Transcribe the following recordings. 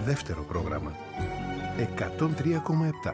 δεύτερο πρόγραμμα. 103,7.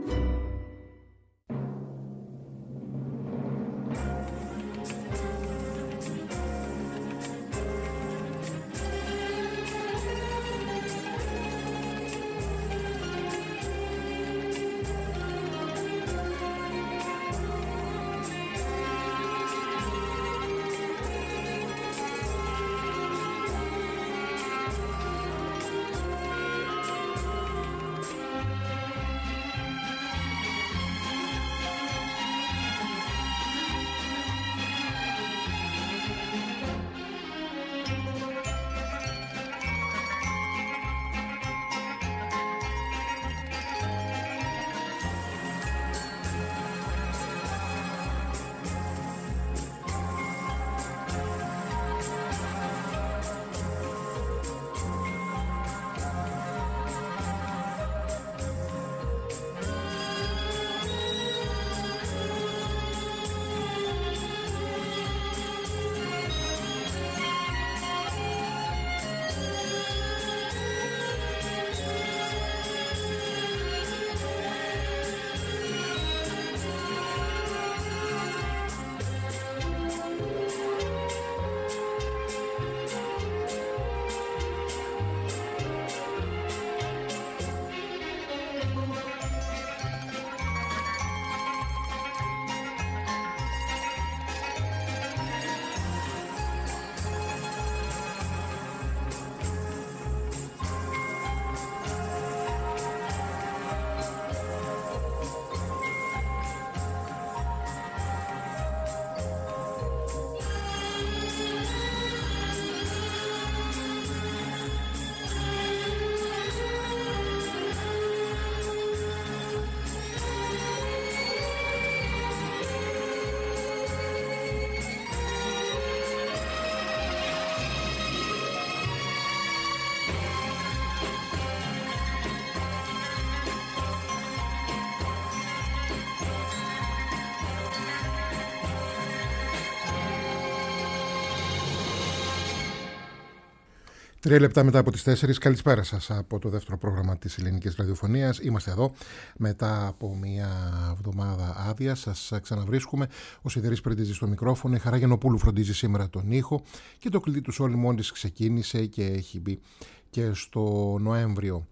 Τρία λεπτά μετά από τις 4, καλησπέρα σας από το δεύτερο πρόγραμμα της Ελληνικής Ραδιοφωνίας. Είμαστε εδώ μετά από μια εβδομάδα άδεια. Σας ξαναβρίσκουμε. Ο Σιδερής Πρεντίζη στο μικρόφωνο, η Χαρά Γενοπούλου φροντίζει σήμερα τον ήχο και το κλειδί του Σόλι μόλις ξεκίνησε και έχει μπει και στο Νοέμβριο.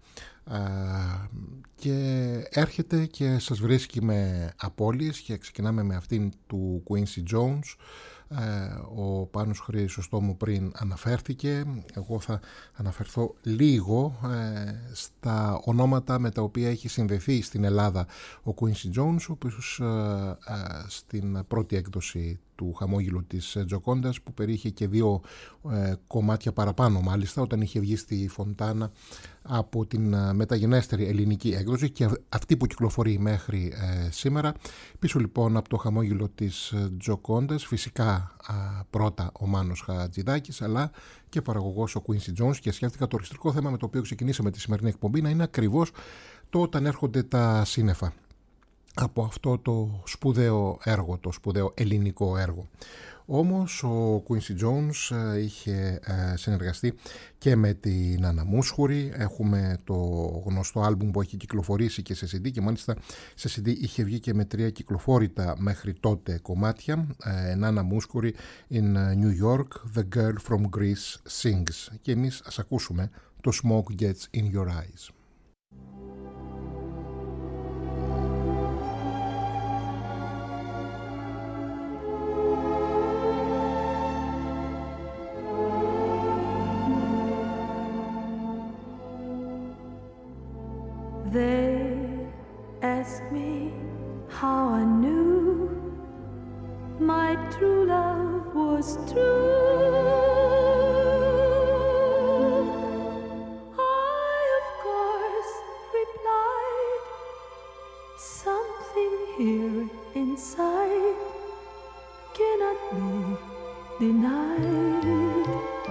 Και έρχεται και σας βρίσκει με απώλειες και ξεκινάμε με αυτήν του Quincy Jones. Ο Πάνος Χρυσοστόμου πριν αναφέρθηκε. Εγώ θα αναφερθώ λίγο στα ονόματα με τα οποία έχει συνδεθεί στην Ελλάδα ο Quincy Jones, ο οποίος στην πρώτη έκδοση του Χαμόγελου της Τζοκόντας, που περιείχε και δύο κομμάτια παραπάνω μάλιστα, όταν είχε βγει στη Φοντάνα από την μεταγενέστερη ελληνική έκδοση και αυτή που κυκλοφορεί μέχρι σήμερα. Πίσω λοιπόν από το Χαμόγελο της Τζοκόντας, φυσικά πρώτα ο Μάνος Χατζηδάκης, αλλά και παραγωγός ο Quincy Jones, και σκέφτηκα το οριστικό θέμα με το οποίο ξεκινήσαμε τη σημερινή εκπομπή να είναι ακριβώς το όταν έρχονται τα σύννεφα από αυτό το σπουδαίο έργο, το σπουδαίο ελληνικό έργο. Όμως ο Quincy Jones είχε συνεργαστεί και με την Άννα Μούσχουρη. Έχουμε το γνωστό άλμπουμ που έχει κυκλοφορήσει και σε CD, και μάλιστα σε CD είχε βγει και με 3 κυκλοφόρητα μέχρι τότε κομμάτια. Άννα Μούσχουρη in New York, The Girl from Greece Sings. Και εμείς ας ακούσουμε το Smoke Gets in Your Eyes. They ask me how I knew my true love was true. I, of course, replied, something here inside cannot be denied.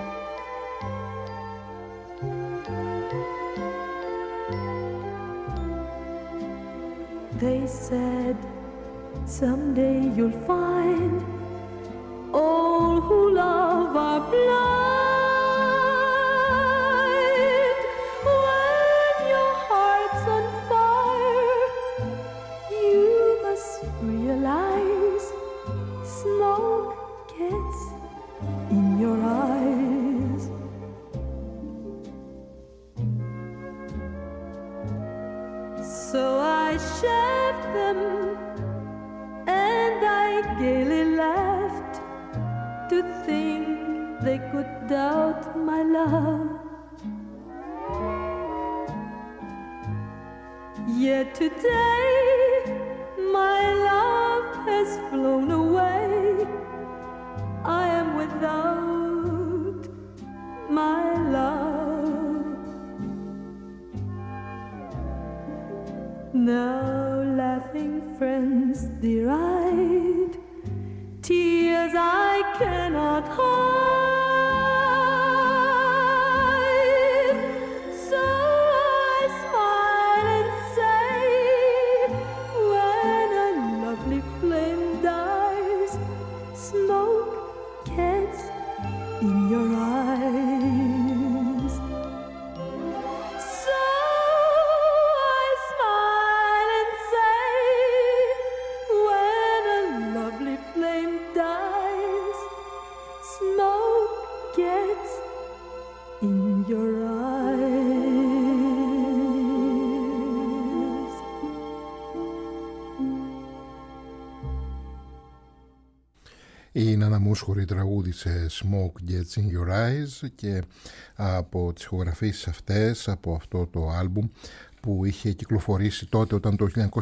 They said, someday you'll find all who love are blind. When they could doubt my love. Yet today my love has flown away. I am without my love. Now laughing friends deride tears I cannot hide. So I smile and say, when a lovely flame dies, smoke gets in your eyes. So I smile and say, when a lovely flame dies, smoke gets in your eyes. Η Νάνα Μούσχουρη τραγούδισε Smoke Gets in Your Eyes και από τις ηχογραφήσεις αυτές, από αυτό το άλμπουμ που είχε κυκλοφορήσει τότε όταν το 1962,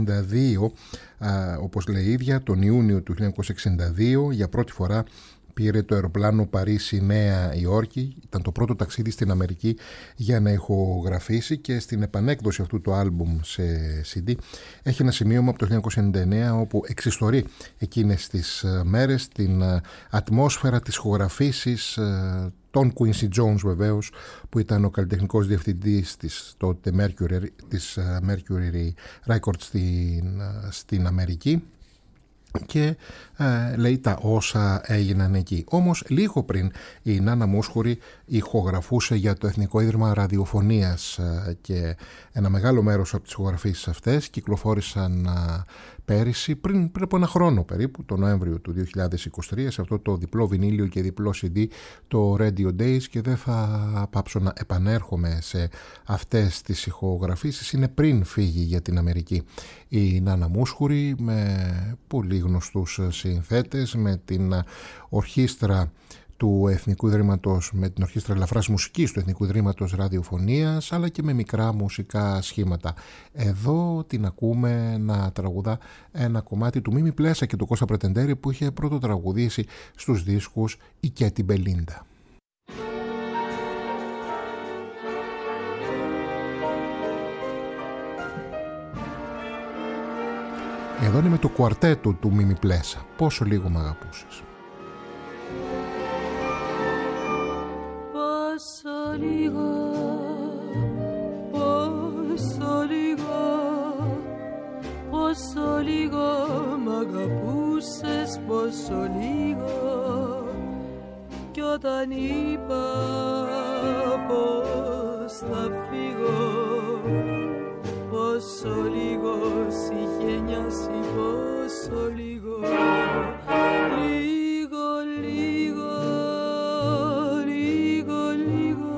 όπως λέει η ίδια, τον Ιούνιο του 1962 για πρώτη φορά πήρε το αεροπλάνο Παρίσι-Νέα Υόρκη. Ήταν το πρώτο ταξίδι στην Αμερική για να ηχογραφήσει και στην επανέκδοση αυτού του άλμπουμ σε CD έχει ένα σημείωμα από το 1999 όπου εξιστορεί εκείνες τις μέρες την ατμόσφαιρα της ηχογραφήσης τον Quincy Jones βεβαίως, που ήταν ο καλλιτεχνικός διευθυντής της τότε Mercury Records στην Αμερική, και λέει τα όσα έγιναν εκεί. Όμως λίγο πριν η Νάνα Μούσχουρη ηχογραφούσε για το Εθνικό Ίδρυμα Ραδιοφωνίας και ένα μεγάλο μέρος από τις ηχογραφήσεις αυτές κυκλοφόρησαν πέρυσι, πριν από ένα χρόνο περίπου, το Νοέμβριο του 2023, σε αυτό το διπλό βινίλιο και διπλό CD, το Radio Days, και δεν θα πάψω να επανέρχομαι σε αυτές τις ηχογραφήσεις. Είναι πριν φύγει για την Αμερική η Νάνα Μούσχουρη, με πολύ γνωστούς συνθέτες, με την ορχήστρα του Εθνικού Ιδρύματος, με την Ορχήστρα Ελαφράς Μουσικής του Εθνικού Ιδρύματος Ραδιοφωνίας, αλλά και με μικρά μουσικά σχήματα. Εδώ την ακούμε να τραγουδά ένα κομμάτι του Μίμη Πλέσα και του Κώστα Πρετεντέρη, που είχε πρώτο τραγουδήσει στους δίσκους η Κέτι Μπελίντα. Εδώ είναι με το κουαρτέτο του Μίμη Πλέσα, Πόσο λίγο μ' αγαπούσες. Πόσο λίγο, πόσο λίγο, πόσο λίγο μ' αγαπούσες, πόσο λίγο. Κι όταν είπα πως θα φύγω, πόσο λίγο σ' είχε νοιάσει, πόσο λίγο. Λίγο, λίγο, λίγο, λίγο.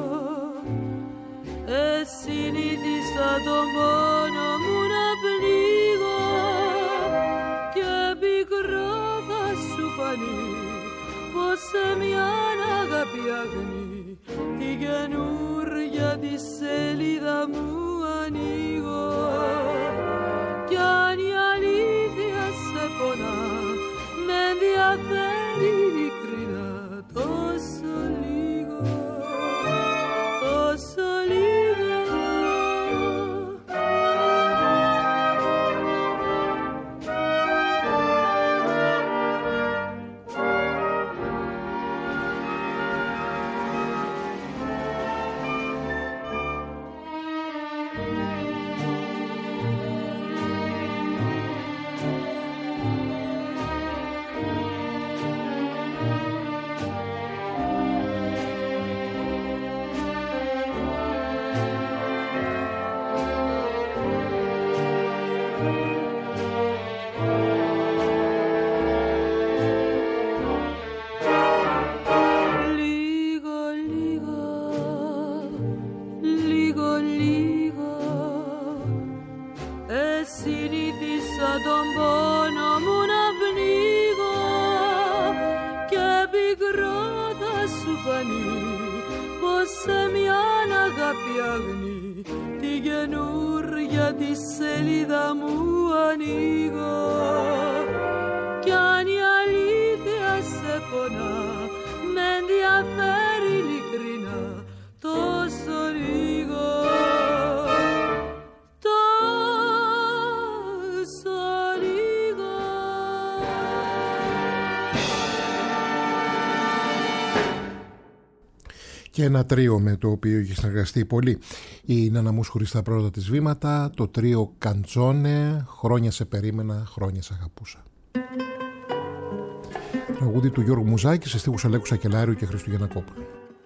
Συνήθισα τον πόνο μου να πνίγω, και πικρό θα σου φανεί πως σε μια αγάπη αγνή τη καινούρια τη σελίδα μου ανοίγω. Κι αν η αλήθεια σε πονά, με ενδιαφέρει ειλικρινά, τόσο λίγο, τόσο λίγο. κάνει, πως σε μια αγάπη αγνή τη καινούρια τη σελίδα μου ανοίγω. Κι αν η αλήθεια σε πονά, με ενδιαφέρει ειλικρινά τόσο λίγο. Και ένα τρίο με το οποίο έχει συνεργαστεί πολύ η Νάνα Μούσχουρη στα πρώτα της βήματα, το τρίο Καντσόνε, χρόνια σε περίμενα, χρόνια σε αγαπούσα. Τραγούδι του Γιώργου Μουζάκη σε στίχους Αλέκου Σακελάριου και Χρήστου Γιαννακόπουλου.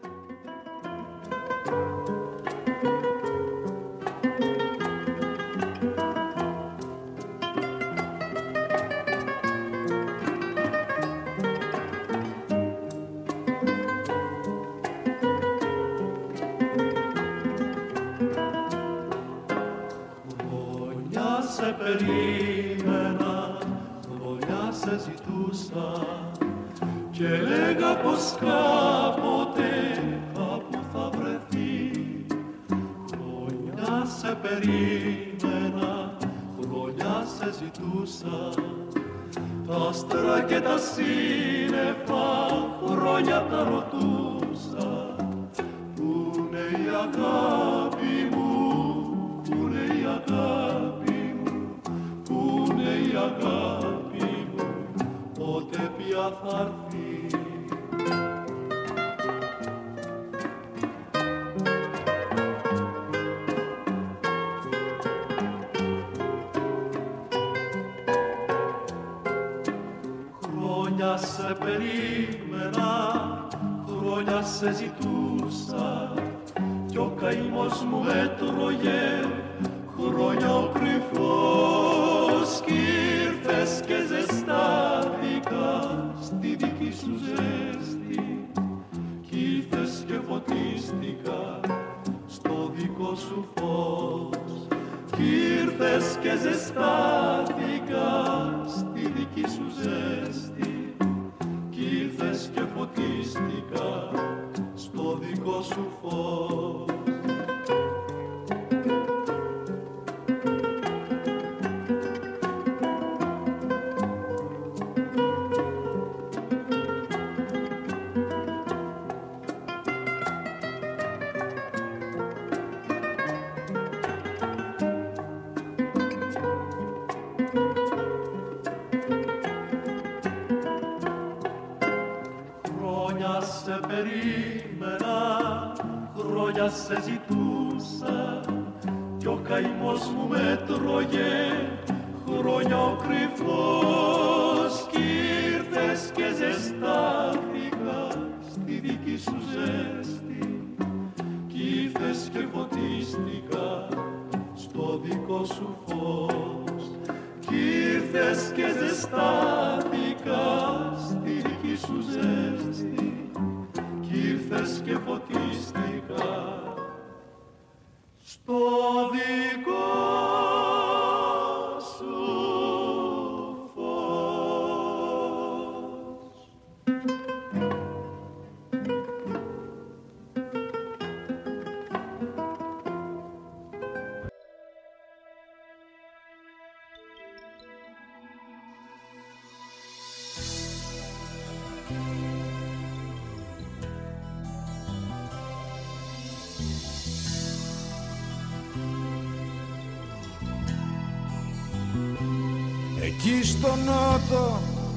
Εκεί στο νότο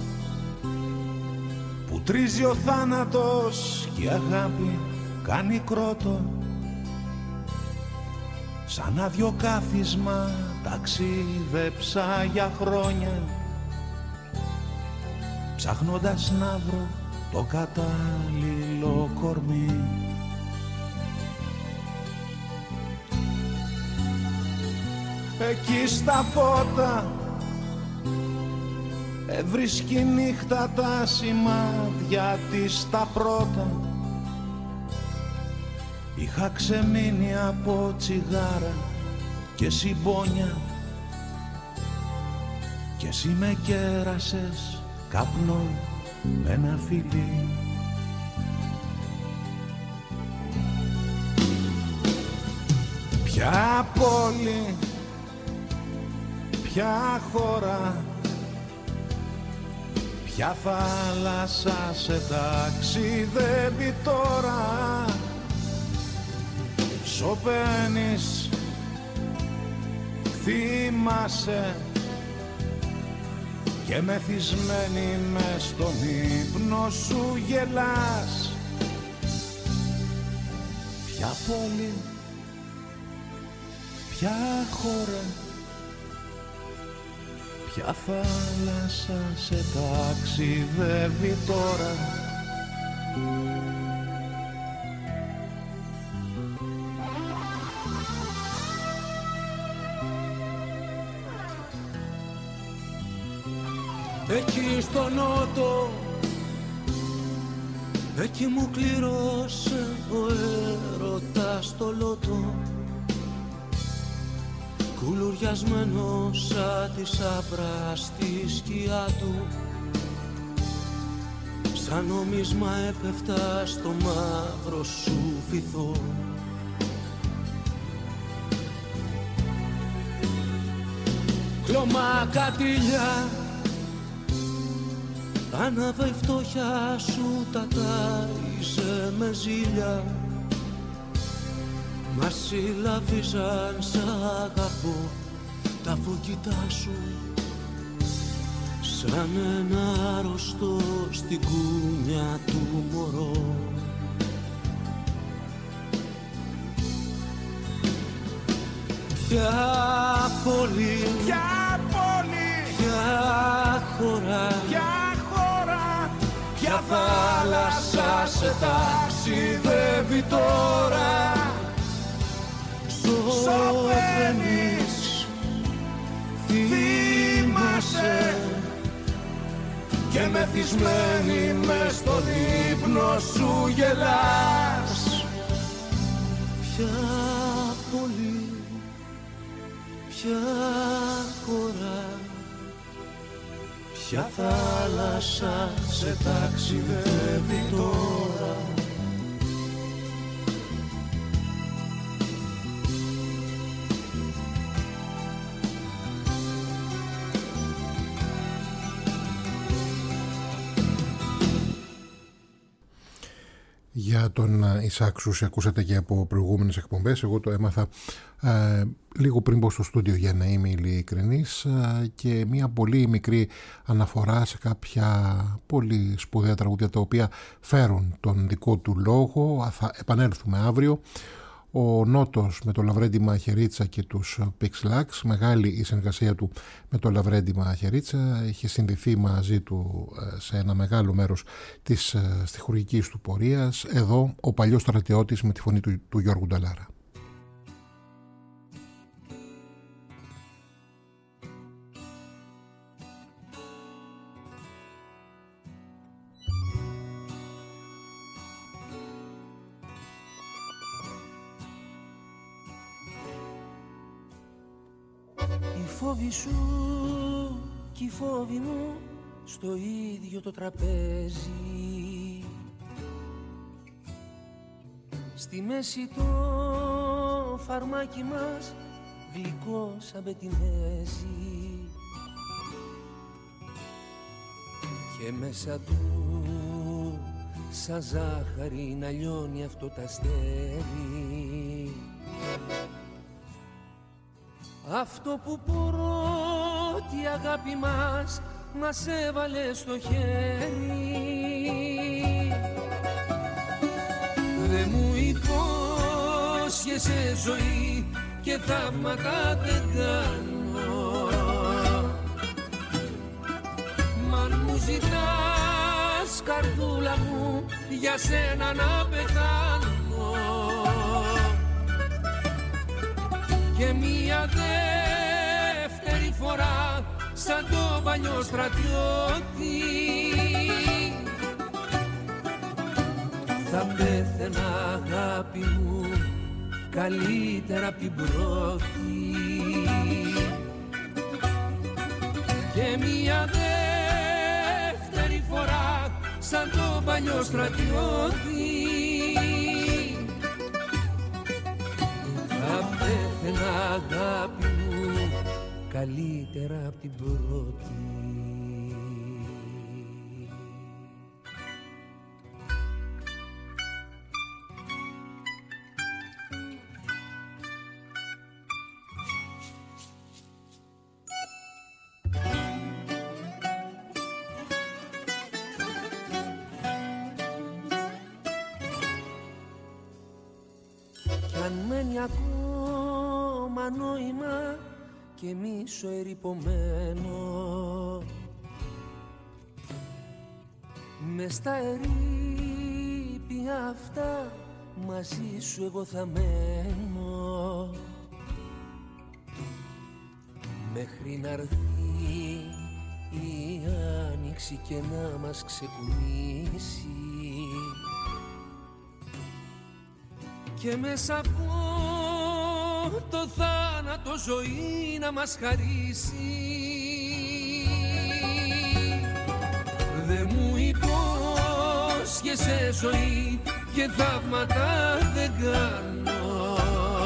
που τρίζει ο θάνατος και η αγάπη κάνει κρότο, σαν άδειο κάθισμα ταξίδεψα για χρόνια, ψάχνοντας να βρω το κατάλληλο κορμί. Εκεί στα φώτα έβρισκει νύχτα τα σημάδια της τα πρώτα. Είχα ξεμείνει από τσιγάρα και συμπόνια και εσύ με κέρασες καπνό με ένα φιλί. Ποια πόλη, ποια χώρα, ποια θάλασσα σε ταξιδεύει τώρα. Σωπαίνεις, θυμάσαι και μεθυσμένη μες στον ύπνο σου γελάς. Ποια πόλη, ποια χώρα, ποια θάλασσα σε ταξιδεύει τώρα. Εκεί στο νότο, εκεί μου κλήρωσε ο έρωτας το λότο, κουλουριασμένος σαν τη σαύρα στη σκιά του, σαν νομίσμα έπεφτα στο μαύρο σου βυθό. Κλωμά κατήλια, άναβε η φτώχεια σου, τα τάιζε με ζήλια. Μας συλλαβίζαν σ' αγαπώ τα φωκητά σου, σαν ένα αρρωστό στην κούνια του μωρό. Ποια πόλη, Ποια πόλη, ποια χώρα, ποια θάλασσα σε ταξιδεύει τώρα. Σωπαίνεις, θυμάσαι και μεθυσμένη μες στον ύπνο σου γελάς. ποια πόλη, ποια χώρα, Ποια θάλασσα σε ταξιδεύει τώρα. Για τον Ισάκ Σούση ακούσατε και από προηγούμενες εκπομπές. Εγώ το έμαθα λίγο πριν μπω στο στούντιο, για να είμαι ειλικρινής, και μια πολύ μικρή αναφορά σε κάποια πολύ σπουδαία τραγούδια τα οποία φέρουν τον δικό του λόγο. Θα επανέλθουμε αύριο. Ο Νότος με το Λαβρέντι Μαχαιρίτσα και τους Pixlax, μεγάλη η συνεργασία του με το Λαβρέντι Μαχαιρίτσα, είχε συνδεθεί μαζί του σε ένα μεγάλο μέρος της στιχουργικής του πορείας. Εδώ ο παλιός στρατιώτης με τη φωνή του Γιώργου Νταλάρα. οι φόβοι σου κι οι φόβοι μου στο ίδιο το τραπέζι. Στη μέση το φαρμάκι μας γλυκό σαν πετινέζι και μέσα του σαν ζάχαρη να λιώνει αυτό το αστέρι. Αυτό που πρώτη αγάπη μας έβαλε στο χέρι. Δε μου υπόσχεσαι ζωή και θαύματα δεν κάνω. Μα αν μου ζητάς καρδούλα μου για σένα να πεθάνω και μια δεύτερη φορά σαν το παλιό στρατιώτη θα πέθαινα αγάπη μου καλύτερα απ' την πρώτη και μια δεύτερη φορά σαν το παλιό στρατιώτη θα πέθαινα αγάπη μου καλύτερα απ' την πρώτη. Κι αν μένει ακόμα νόημα και μίσο ερειπωμένο μες στα ερείπια αυτά μαζί σου εγώ θα μένω μέχρι να έρθει η άνοιξη και να μας ξεκουνήσει και μέσα από το θάνατο ζωή να μας χαρίσει. Δε μου υπόσχεσαι ζωή και θαύματα δεν κάνω,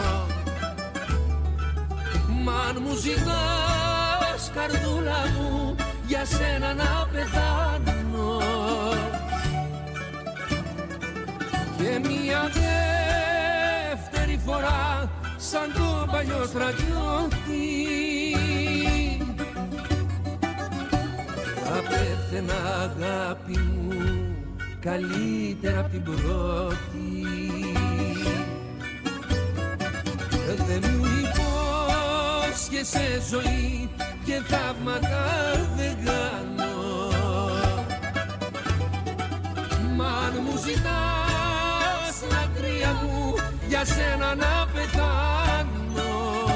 μα αν μου ζητάς καρδούλα μου για σένα να πεθάνω και μια δεύτερη φορά σαν το παλιό στρατιώτη θα πέθαινα αγάπη μου καλύτερα απ' την πρώτη. Δε μου υπόσχεσαι ζωή και θαύματα δεν κάνω, μα αν μου ζητάς λατρεία μου για σένα να πεθάνω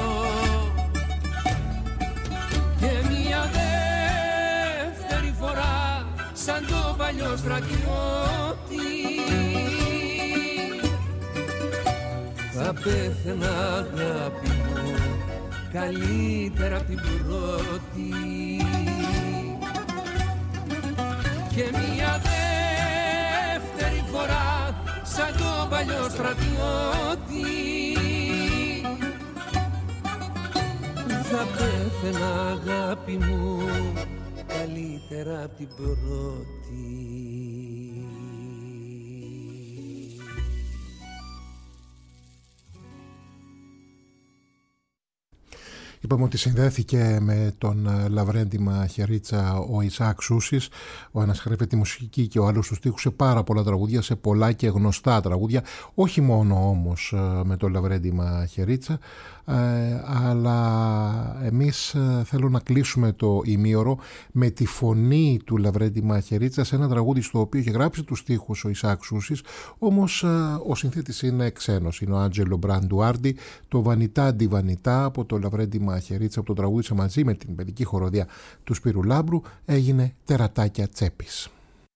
και μια δεύτερη φορά σαν το παλιό στρατιώτη θα πέθαινα αγάπη μου καλύτερα απ' την πρώτη και μια δεύτερη φορά σαν το παλιό στρατιώτη θα πέθαινα αγάπη μου καλύτερα απ' την πρώτη. Είπαμε ότι συνδέθηκε με τον Λαβρέντη Μαχαιρίτσα ο Ισαάκ Σούσης. Ο ένας γράφει τη μουσική και ο άλλος τους στίχους σε πάρα πολλά τραγούδια, σε πολλά και γνωστά τραγούδια. Όχι μόνο όμως με τον Λαβρέντη Μαχαιρίτσα, αλλά εμείς θέλω να κλείσουμε το ημίωρο με τη φωνή του Λαβρέντη Μαχαιρίτσα σε ένα τραγούδι στο οποίο έχει γράψει τους στίχους ο Ισαάκ Σούσης, όμως ο συνθέτης είναι ξένος, είναι ο Άντζελο Μπραντουάρντι. Το Βανιτά ντι Βανιτά από το Λαβρέντη Μαχαιρίτσα, από το τραγούδισε μαζί με την παιδική χοροδία του Σπύρου Λάμπρου, έγινε Τερατάκια Τσέπης.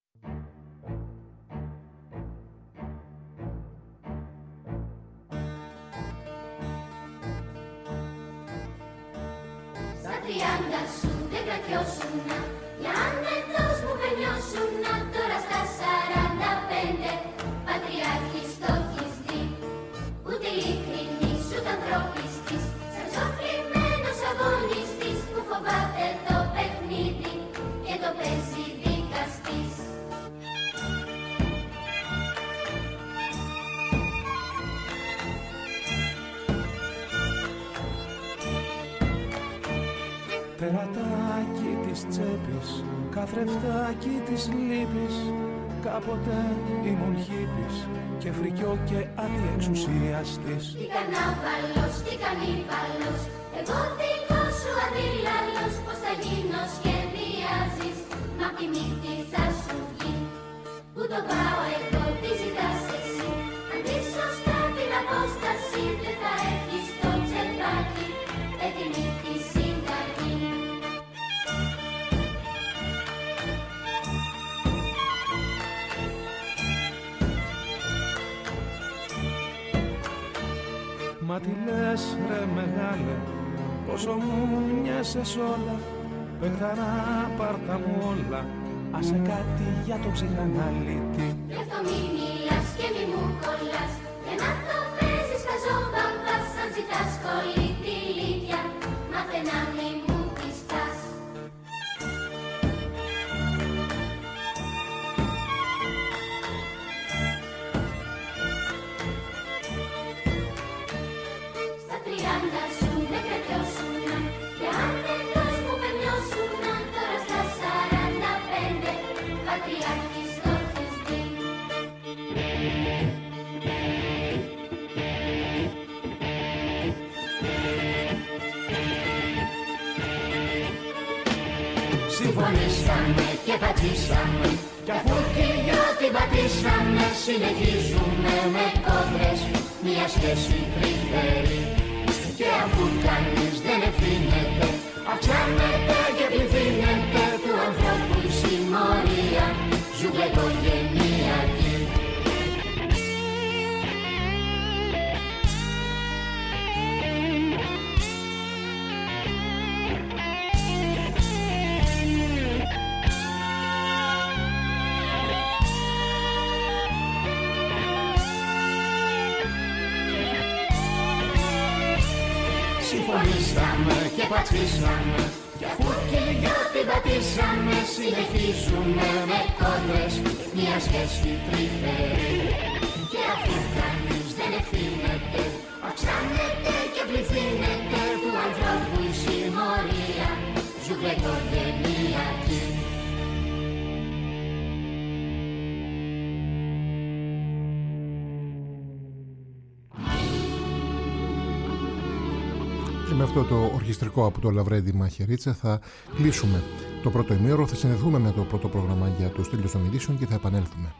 Στα 30 σου δεν κρατιώσουνα, για άνετος μου πενιώσουνα, τώρα στα 45 πατριάρχης το έχεις δει, ούτε ειλικρινής ούτε ανθρωπιστής, σαν ζωφλημένος αγωνιστής που φοβάται το παιχνίδι και το παίζει δικαστής. Τερατάκι της τσέπης, καθρεφτάκι της λύπης, κάποτε ήμουν χίπης και φρικιό και αντιεξουσιαστής. Τι κανάβαλος, τι κανίβαλος, εγώ δικός σου αντίλαλος, πως θα γίνω σχεδιάζεις, μα απ' τη μύτη θα σου βγει, που το πάω εγώ τι ζητάς εσύ, αντί σωστά την απόσταση δεν θα έχεις το τσεπάκι, έτοιμη τη συνταγή. Μα τι λες ρε μεγάλε, πόσο μου μοιάσες όλα, παιχταρά πάρτα μου όλα, άσε κάτι για το ψυχαναλίτη. Γι' αυτό μη μιλάς και μη μου κολλάς, για να το παίζεις χαζό μπαμπάς, αν ζητάς κολλήτη πατριάρχης το έχεις δει. Συμφωνήσαμε και πατήσαμε κι αφού κύριο την πατήσαμε συνεχίζουμε με κόντρες μια σχέση τρυφερή. Και αφού κανείς δεν ευθύνεται αυξάνεται και πληθύνεται του ανθρώπου η συμμορία ζουγκλε οικογενειακή. Συμφωνήσαμε και πατήσαμε κι αφού κύριο την πατήσαμε συνεχίζουμε με κόντρες μια σχέση τρυφερή. Και αφού κανείς δεν ευθύνεται αυξάνεται και πληθύνεται του ανθρώπου η συμμορία ζουγκλε οικογενειακή. Και με αυτό το ορχιστρικό από το Λαβρέντι Μαχαιρίτσα θα κλείσουμε το πρώτο ημίωρο. Θα συνδεθούμε με το πρώτο πρόγραμμα για το στήλο των ειδήσεων και θα επανέλθουμε.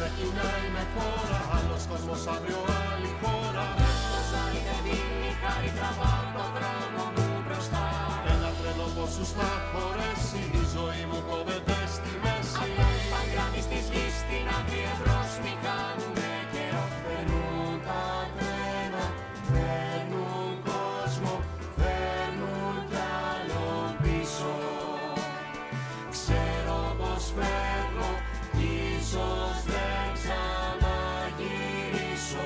ξεκινάει με φόρα, άλλος κόσμος αύριο άλλη χώρα. Το ζόρι δεν δίνει χάρη, τραβάω το δρόμο μου μπροστά. Ένα τρένο πόσους θα χωρέσει, η ζωή μου κόβεται στη μέση. Αυτό παγκράμις της γης στην άκρη εμπρός μη κάνουνε καιρό. Περνούν τα τρένα, παίρνουν κόσμο, φέρνουν κι άλλο πίσω. Ξέρω πως φεύγω, ίσως δεν ξαναγυρίσω.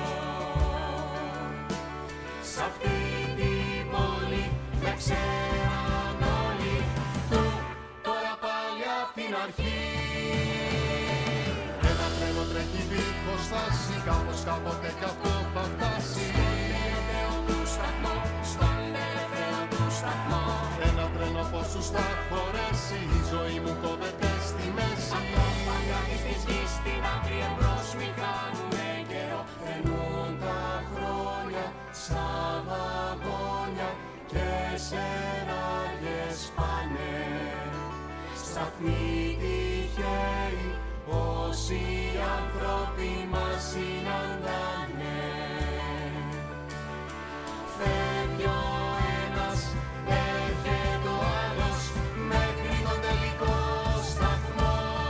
Σ' αυτή την πόλη με ξέραν όλοι, τώρα πάλι απ' την αρχή. Ένα τρένο τρέχει δίχως στάση, κάπως κάποτε κι αυτό θα φτάσει. Στον τελευταίο του σταθμό. Ένα τρένο πόσους θα χωρέσει, η ζωή μου κόβεται στη μέση. Αυτό παγκράμις της γης στην άκρη εμπρός μη κάνουνε καιρό. Περνούν τα χρόνια σαν βαγόνια και σεράγες πάνε. Σταθμοί τυχαίοι όσοι άνθρωποι μας συναντάνε. Φεύγει ο ένας, έρχεται ο άλλος μέχρι τον τελικό σταθμό.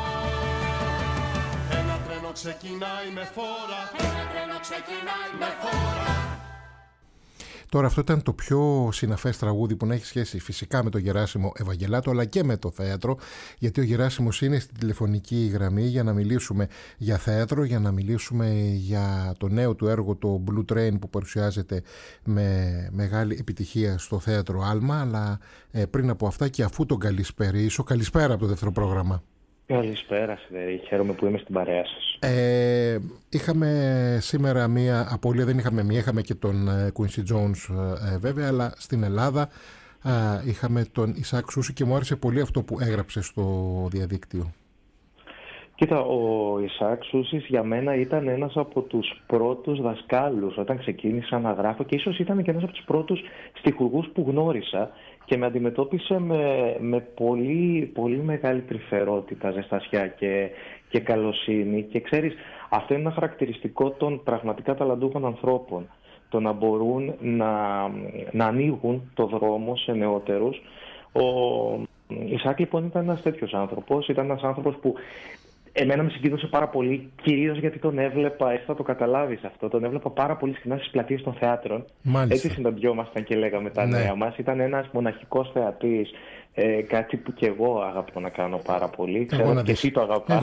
Ένα τρένο ξεκινάει με φόρα, Ένα τρένο ξεκινάει με φόρα. Τώρα αυτό ήταν το πιο συναφές τραγούδι που να έχει σχέση φυσικά με τον Γεράσιμο Ευαγγελάτο, αλλά και με το θέατρο, γιατί ο Γεράσιμος είναι στην τηλεφωνική γραμμή για να μιλήσουμε για θέατρο, για να μιλήσουμε για το νέο του έργο, το Blue Train, που παρουσιάζεται με μεγάλη επιτυχία στο θέατρο Άλμα. Αλλά πριν από αυτά και αφού τον καλησπερίσω, καλησπέρα από το δεύτερο πρόγραμμα. Καλησπέρα, Σιδερή. Χαίρομαι που είμαι στην παρέα σας. Είχαμε σήμερα μία απώλεια, δεν είχαμε μία, είχαμε και τον Quincy Jones βέβαια, αλλά στην Ελλάδα είχαμε τον Ισαάκ Σούση και μου άρεσε πολύ αυτό που έγραψε στο διαδίκτυο. Κοίτα, ο Ισαάκ Σούσης για μένα ήταν ένας από τους πρώτους δασκάλους όταν ξεκίνησα να γράφω και ίσως ήταν και ένας από τους πρώτους στιχουργούς που γνώρισα και με αντιμετώπισε με πολύ, πολύ μεγάλη τρυφερότητα, ζεστασιά και καλοσύνη. Και ξέρεις, αυτό είναι ένα χαρακτηριστικό των πραγματικά ταλαντούχων ανθρώπων. Το να μπορούν να ανοίγουν το δρόμο σε νεότερους. Ο Ισαάκ λοιπόν ήταν ένας τέτοιος άνθρωπος. Ήταν ένας άνθρωπος που εμένα με συγκίνησε πάρα πολύ, κυρίως γιατί τον έβλεπα, έτσι θα το καταλάβεις αυτό, τον έβλεπα πάρα πολύ συχνά στις πλατείες των θεάτρων. Μάλιστα. Έτσι συναντιόμασταν και λέγαμε τα νέα μας. Ήταν ένας μοναχικός θεατής, κάτι που και εγώ αγαπώ να κάνω πάρα πολύ. Ξέρω ότι και εσύ το αγαπάς.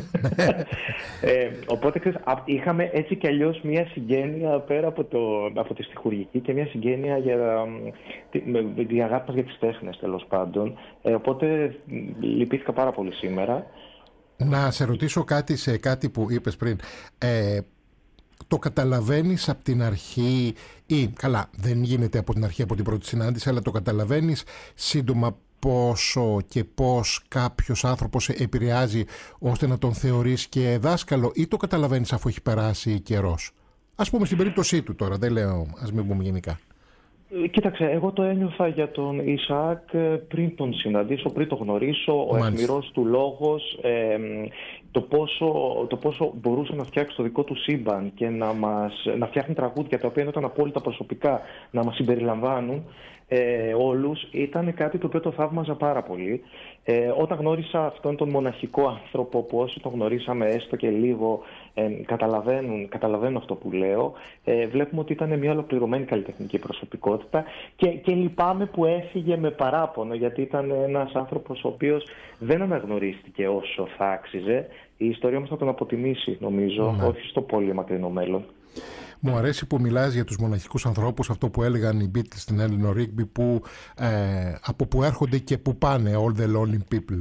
Οπότε ξέρεις, είχαμε έτσι κι αλλιώς μια συγγένεια πέρα από τη στιχουργική και μια συγγένεια για τη αγάπη μας για τις τέχνες, τέλος πάντων. Οπότε λυπήθηκα πάρα πολύ σήμερα. Να σε ρωτήσω κάτι σε κάτι που είπες πριν. Το καταλαβαίνεις από την αρχή ή καλά δεν γίνεται από την αρχή, από την πρώτη συνάντηση, αλλά το καταλαβαίνεις σύντομα πόσο και πώς κάποιος άνθρωπος επηρεάζει ώστε να τον θεωρείς και δάσκαλο, ή το καταλαβαίνεις αφού έχει περάσει καιρός? Ας πούμε στην περίπτωσή του τώρα, δεν λέω, ας μην πούμε γενικά. Κοίταξε, εγώ το ένιωθα για τον Ισαάκ πριν τον συναντήσω, πριν τον γνωρίσω, ο αιχμηρός του λόγος, το πόσο μπορούσε να φτιάξει το δικό του σύμπαν και να φτιάχνει τραγούδια τα οποία ήταν απόλυτα προσωπικά, να μας συμπεριλαμβάνουν όλους, ήταν κάτι το οποίο το θαύμαζα πάρα πολύ. Όταν γνώρισα αυτόν τον μοναχικό άνθρωπο που όσοι τον γνωρίσαμε έστω και λίγο καταλαβαίνουν αυτό που λέω, βλέπουμε ότι ήταν μια ολοκληρωμένη καλλιτεχνική προσωπικότητα και λυπάμαι που έφυγε με παράπονο, γιατί ήταν ένας άνθρωπος ο οποίος δεν αναγνωρίστηκε όσο θα άξιζε. Η ιστορία μας θα τον αποτιμήσει, νομίζω, όχι στο πολύ μακρινό μέλλον. Μου αρέσει που μιλάς για τους μοναχικούς ανθρώπους, αυτό που έλεγαν οι Beatles στην Eleanor Rigby, που, από που έρχονται και που πάνε, all the lonely people.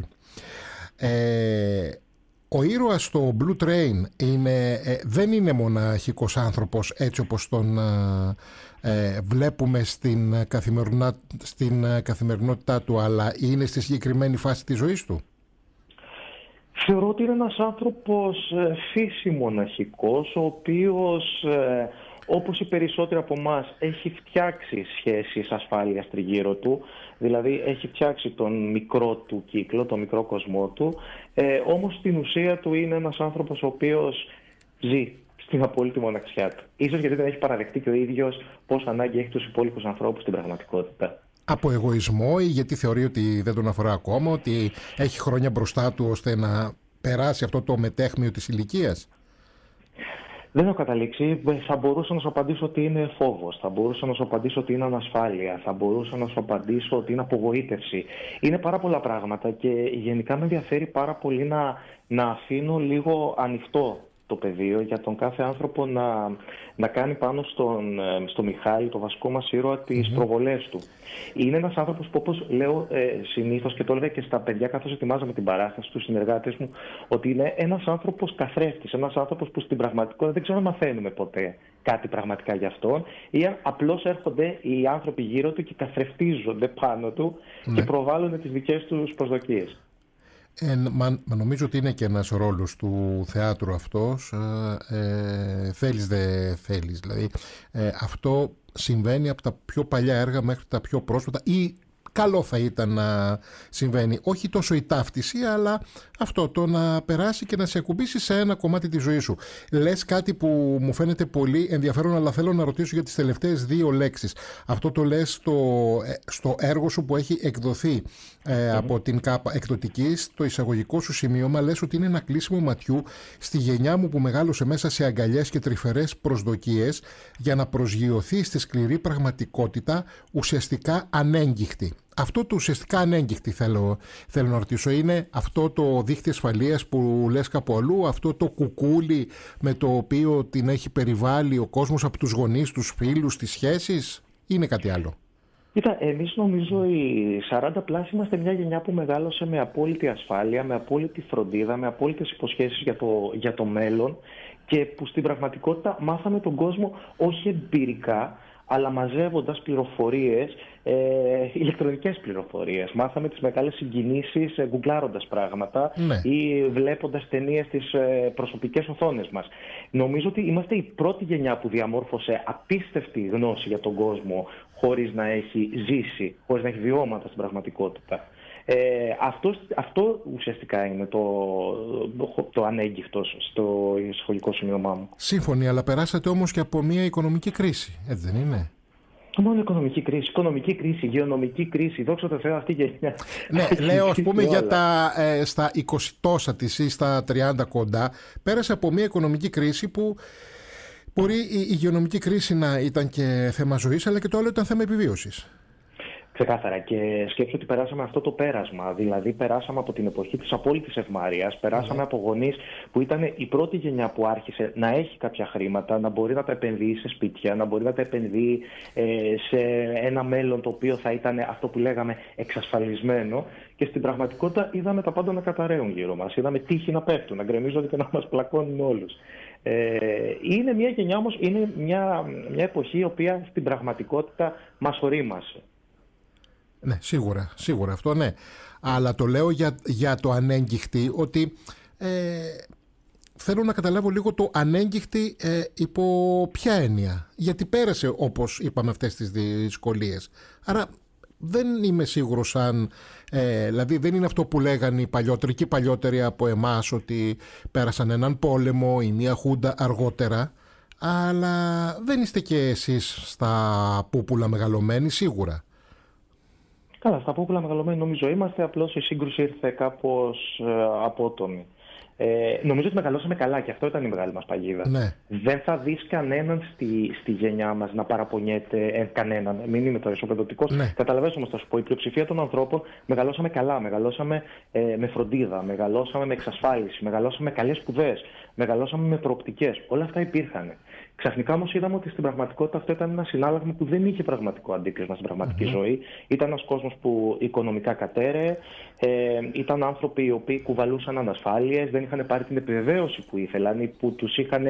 Ο ήρωας στο Blue Train δεν είναι μοναχικός άνθρωπος έτσι όπως τον βλέπουμε στην καθημερινότητά του, αλλά είναι στη συγκεκριμένη φάση της ζωής του. Θεωρώ ότι είναι ένας άνθρωπος φύση μοναχικός, ο οποίος όπως οι περισσότεροι από εμάς, έχει φτιάξει σχέσεις ασφάλειας τριγύρω του, δηλαδή έχει φτιάξει τον μικρό του κύκλο, τον μικρό κοσμό του, όμως στην ουσία του είναι ένας άνθρωπος ο οποίος ζει στην απόλυτη μοναξιά του. Ίσως γιατί δεν έχει παραδεχτεί και ο ίδιος πόσο ανάγκη έχει τους υπόλοιπους ανθρώπους στην πραγματικότητα. Από εγωισμό ή γιατί θεωρεί ότι δεν τον αφορά ακόμα, ότι έχει χρόνια μπροστά του ώστε να περάσει αυτό το μετέχμιο της ηλικίας? Δεν έχω καταλήξει. Θα μπορούσα να σου απαντήσω ότι είναι φόβος. Θα μπορούσα να σου απαντήσω ότι είναι ανασφάλεια. Θα μπορούσα να σου απαντήσω ότι είναι απογοήτευση. Είναι πάρα πολλά πράγματα και γενικά με ενδιαφέρει πάρα πολύ να αφήνω λίγο ανοιχτό το πεδίο για τον κάθε άνθρωπο να κάνει πάνω στο Μιχάλη, το βασικό μας ήρωα, τις προβολές του. Είναι ένας άνθρωπος που, όπως λέω συνήθως και το έλεγα και στα παιδιά καθώς ετοιμάζαμε την παράσταση, στους συνεργάτες μου, ότι είναι ένας άνθρωπος καθρέφτης, ένας άνθρωπος που στην πραγματικότητα δεν ξέρω να μαθαίνουμε ποτέ κάτι πραγματικά για αυτόν, ή απλώς έρχονται οι άνθρωποι γύρω του και καθρεφτίζονται πάνω του και προβάλλουν τις δικές τους προσδοκίες. Νομίζω ότι είναι και ένας ρόλος του θεάτρου αυτός, θέλεις δεν θέλεις, δηλαδή αυτό συμβαίνει από τα πιο παλιά έργα μέχρι τα πιο πρόσφατα, ή καλό θα ήταν να συμβαίνει, όχι τόσο η ταύτιση, αλλά αυτό το να περάσει και να σε ακουμπήσει σε ένα κομμάτι της ζωής σου. Λες κάτι που μου φαίνεται πολύ ενδιαφέρον, αλλά θέλω να ρωτήσω για τις τελευταίες 2 λέξεις. Αυτό το λες στο έργο σου που έχει εκδοθεί από την ΚΑΠΑ εκδοτική, στο εισαγωγικό σου σημείωμα λες ότι είναι ένα κλείσιμο ματιού στη γενιά μου που μεγάλωσε μέσα σε αγκαλιές και τρυφερές προσδοκίες για να προσγειωθεί στη σκληρή πραγματικότητα ουσιαστικά ανέγκυχτη. Αυτό το ουσιαστικά ανέγκυχτη θέλω να ρωτήσω, είναι αυτό το δίχτυ ασφαλείας που λες κάπου αλλού, αυτό το κουκούλι με το οποίο την έχει περιβάλει ο κόσμος από τους γονείς, τους φίλους, τις σχέσεις, ή είναι κάτι άλλο? Κοίτα, εμείς νομίζω οι 40+ είμαστε μια γενιά που μεγάλωσε με απόλυτη ασφάλεια, με απόλυτη φροντίδα, με απόλυτες υποσχέσεις για το μέλλον και που στην πραγματικότητα μάθαμε τον κόσμο όχι εμπειρικά, αλλά μαζεύοντας πληροφορίες, ηλεκτρονικές πληροφορίες. Μάθαμε τις μεγάλες συγκινήσεις γκουγκλάροντας πράγματα ή βλέποντας ταινίες στις προσωπικές οθόνες μας. Νομίζω ότι είμαστε η πρώτη γενιά που διαμόρφωσε απίστευτη γνώση για τον κόσμο χωρίς να έχει ζήσει, χωρίς να έχει βιώματα στην πραγματικότητα. Αυτό ουσιαστικά είναι το ανέγκυχτο στο σχολικό σημείωμά μου. Σύμφωνοι, αλλά περάσατε όμως και από μια οικονομική κρίση, έτσι δεν είναι? Μόνο οικονομική κρίση, υγειονομική κρίση, δόξα τω Θεώ αυτή η γενιά. Ναι, λέω ας πούμε για στα 20 τόσα της ή στα 30 κοντά, πέρασε από μια οικονομική κρίση που μπορεί η υγειονομική κρίση να ήταν και θέμα ζωής, αλλά και το άλλο ήταν θέμα επιβίωσης. Ξεκάθαρα, και σκέψου ότι περάσαμε αυτό το πέρασμα. Δηλαδή, περάσαμε από την εποχή της απόλυτης ευμάρειας, περάσαμε από γονείς που ήταν η πρώτη γενιά που άρχισε να έχει κάποια χρήματα, να μπορεί να τα επενδύει σε σπίτια, να μπορεί να τα επενδύει σε ένα μέλλον το οποίο θα ήταν αυτό που λέγαμε εξασφαλισμένο. Και στην πραγματικότητα είδαμε τα πάντα να καταραίουν γύρω μας. Είδαμε τείχη να πέφτουν, να γκρεμίζονται και να μας πλακώνουν όλους. Είναι μια γενιά όμως, είναι μια εποχή η οποία στην πραγματικότητα μας ορίμασε. Ναι, σίγουρα αυτό, ναι. Αλλά το λέω για το ανέγκυχτη, ότι θέλω να καταλάβω λίγο το ανέγκυχτη υπό ποια έννοια. Γιατί πέρασε, όπως είπαμε, αυτές τις δυσκολίες. Άρα δεν είμαι σίγουρος αν... δηλαδή δεν είναι αυτό που λέγανε οι παλιότεροι και οι παλιότεροι από εμάς, ότι πέρασαν έναν πόλεμο ή μια χούντα αργότερα. Αλλά δεν είστε και εσείς στα πούπουλα μεγαλωμένοι, σίγουρα. Καλά, στα πούπουλα μεγαλωμένοι νομίζω είμαστε, απλώς η σύγκρουση ήρθε κάπως απότομη. Νομίζω ότι μεγαλώσαμε καλά και αυτό ήταν η μεγάλη μας παγίδα. Ναι. Δεν θα δεις κανέναν στη γενιά μας να παραπονιέται κανέναν. Μην είμαι τώρα ισοπεδωτικός. Ναι. Καταλαβαίνεις όμως, θα σου πω, η πλειοψηφία των ανθρώπων μεγαλώσαμε καλά, μεγαλώσαμε με φροντίδα, μεγαλώσαμε με εξασφάλιση, μεγαλώσαμε με καλές σπουδές, μεγαλώσαμε με προοπτικές. Όλα αυτά υπήρχαν. Ξαφνικά όμως είδαμε ότι στην πραγματικότητα αυτό ήταν ένα συνάλλαγμα που δεν είχε πραγματικό αντίκρισμα στην πραγματική ζωή. Ήταν ένας κόσμος που οικονομικά κατέρεε, ήταν άνθρωποι οι οποίοι κουβαλούσαν ανασφάλειες, δεν είχαν πάρει την επιβεβαίωση που ήθελαν ή που τους είχαν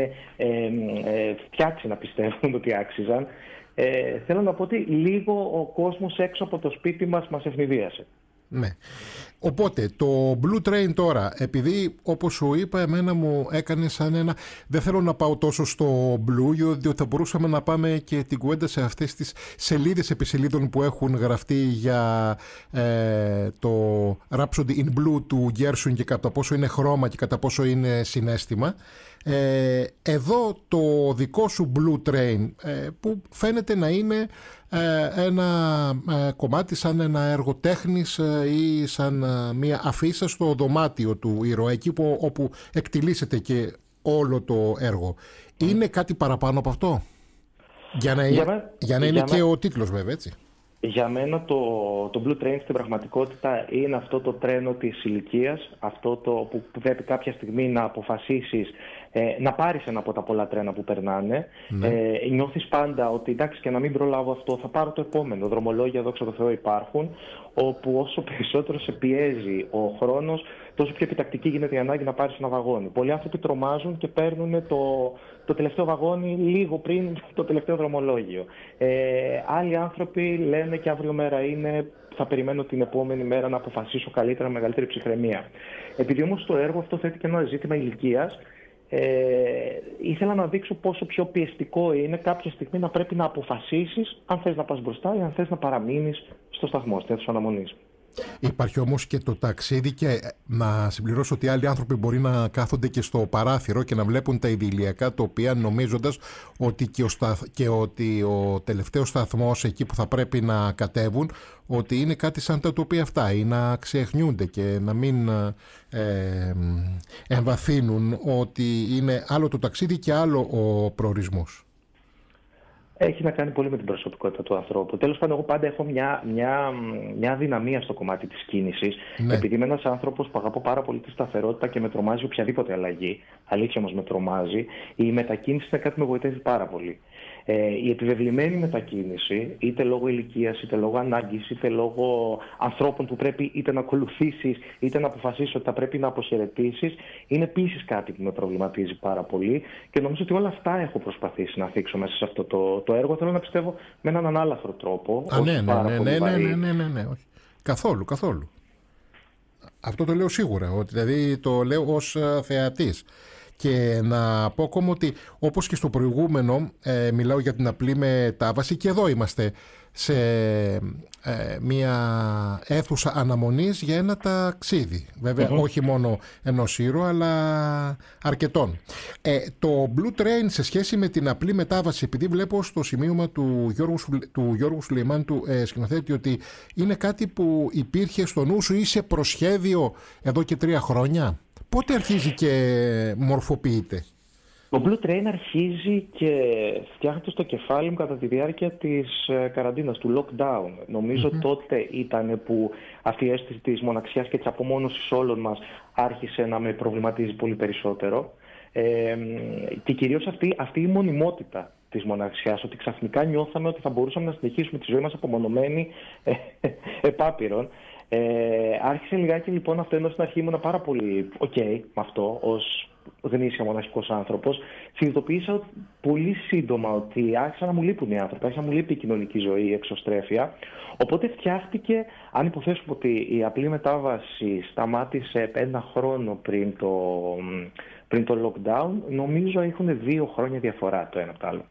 φτιάξει να πιστεύουν ότι άξιζαν. Θέλω να πω ότι λίγο ο κόσμος έξω από το σπίτι μας ευνηδίασε. Ναι. Οπότε το Blue Train τώρα, επειδή όπως σου είπα εμένα μου έκανε σαν ένα, δεν θέλω να πάω τόσο στο Blue, διότι θα μπορούσαμε να πάμε και την κουβέντα σε αυτές τις σελίδες επί σελίδων που έχουν γραφτεί για το Rhapsody in Blue του Gershwin και κατά πόσο είναι χρώμα και κατά πόσο είναι συναίσθημα. Εδώ το δικό σου Blue Train που φαίνεται να είναι ένα κομμάτι σαν ένα έργο τέχνης ή σαν μια αφίσα στο δωμάτιο του ήρωα, εκεί όπου εκτιλήσεται και όλο το έργο. Είναι κάτι παραπάνω από αυτό? Για να είναι και ο τίτλος βέβαια, έτσι. Για μένα το Blue Train στην πραγματικότητα είναι αυτό το τρένο της ηλικίας, αυτό το που πρέπει κάποια στιγμή να αποφασίσεις να πάρεις ένα από τα πολλά τρένα που περνάνε. Νιώθεις πάντα ότι εντάξει, και να μην προλάβω αυτό, θα πάρω το επόμενο. Δρομολόγια, δόξα τω Θεώ, υπάρχουν, όπου όσο περισσότερο σε πιέζει ο χρόνος, τόσο πιο επιτακτική γίνεται η ανάγκη να πάρεις ένα βαγόνι. Πολλοί άνθρωποι τρομάζουν και παίρνουν το τελευταίο βαγόνι λίγο πριν το τελευταίο δρομολόγιο. Άλλοι άνθρωποι λένε και αύριο μέρα είναι, θα περιμένω την επόμενη μέρα να αποφασίσω καλύτερα, με μεγαλύτερη ψυχραιμία. Επειδή όμως το έργο αυτό θέτει και ένα ζήτημα ηλικίας, ήθελα να δείξω πόσο πιο πιεστικό είναι κάποια στιγμή να πρέπει να αποφασίσεις αν θες να πας μπροστά ή αν θες να παραμείνεις στο σταθμό, στην αίθουσα αναμονής. Υπάρχει όμως και το ταξίδι, και να συμπληρώσω ότι άλλοι άνθρωποι μπορεί να κάθονται και στο παράθυρο και να βλέπουν τα ιδηλιακά τοπία, νομίζοντας ότι ότι ο τελευταίος σταθμός, εκεί που θα πρέπει να κατέβουν, ότι είναι κάτι σαν τα τοπία αυτά, ή να ξεχνιούνται και να μην εμβαθύνουν ότι είναι άλλο το ταξίδι και άλλο ο προορισμός. Έχει να κάνει πολύ με την προσωπικότητα του ανθρώπου. Τέλος πάντων, εγώ πάντα έχω μια αδυναμία στο κομμάτι της κίνησης. Ναι. Επειδή είμαι ένας άνθρωπος που αγαπώ πάρα πολύ τη σταθερότητα και με τρομάζει οποιαδήποτε αλλαγή, αλήθεια όμως με τρομάζει, η μετακίνηση είναι κάτι που με βοηθάει πάρα πολύ. Η επιβεβλημένη μετακίνηση, είτε λόγω ηλικίας, είτε λόγω ανάγκης, είτε λόγω ανθρώπων που πρέπει είτε να ακολουθήσεις, είτε να αποφασίσεις ότι θα πρέπει να αποχαιρετήσεις, είναι επίσης κάτι που με προβληματίζει πάρα πολύ και νομίζω ότι όλα αυτά έχω προσπαθήσει να θίξω μέσα σε αυτό το έργο. Θέλω να πιστεύω με έναν ανάλαφρο τρόπο. Ναι. Όχι. Καθόλου. Αυτό το λέω σίγουρα, δηλαδή το λέω ως θεατής. Και να πω ακόμα ότι όπως και στο προηγούμενο μιλάω για την απλή μετάβαση, και εδώ είμαστε σε μια αίθουσα αναμονής για ένα ταξίδι. Βέβαια όχι μόνο ενός ήρωα, αλλά αρκετών. Το Blue Train σε σχέση με την απλή μετάβαση, επειδή βλέπω στο σημείωμα του Γιώργου Σουλεϊμάν, του σκηνοθέτη, ότι είναι κάτι που υπήρχε στο νου σου ή σε προσχέδιο εδώ και 3 χρόνια. Πότε αρχίζει και μορφοποιείται? Το Blue Train αρχίζει και φτιάχνεται στο κεφάλι μου κατά τη διάρκεια της καραντίνας, του lockdown. Νομίζω τότε ήταν που αυτή η αίσθηση της μοναξιάς και της απομόνωσης όλων μας άρχισε να με προβληματίζει πολύ περισσότερο. Και κυρίως αυτή η μονιμότητα της μοναξιάς, ότι ξαφνικά νιώθαμε ότι θα μπορούσαμε να συνεχίσουμε τη ζωή μας απομονωμένοι επάπειρον. Άρχισε λιγάκι λοιπόν αυτό, ενώ στην αρχή ήμουν πάρα πολύ με αυτό ως γνήσια μοναχικός άνθρωπος. Συνειδητοποίησα πολύ σύντομα ότι άρχισαν να μου λείπουν οι άνθρωποι, άρχισε να μου λείπει η κοινωνική ζωή, η εξωστρέφεια. Οπότε φτιάχτηκε, αν υποθέσουμε ότι η απλή μετάβαση σταμάτησε 1 χρόνο πριν το lockdown, νομίζω έχουν 2 χρόνια διαφορά το ένα από το άλλο.